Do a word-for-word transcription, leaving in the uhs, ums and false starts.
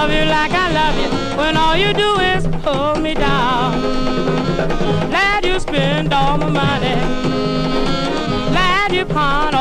love you like I love you when all you do is pull me down. Glad you spend all my money. Glad you pawn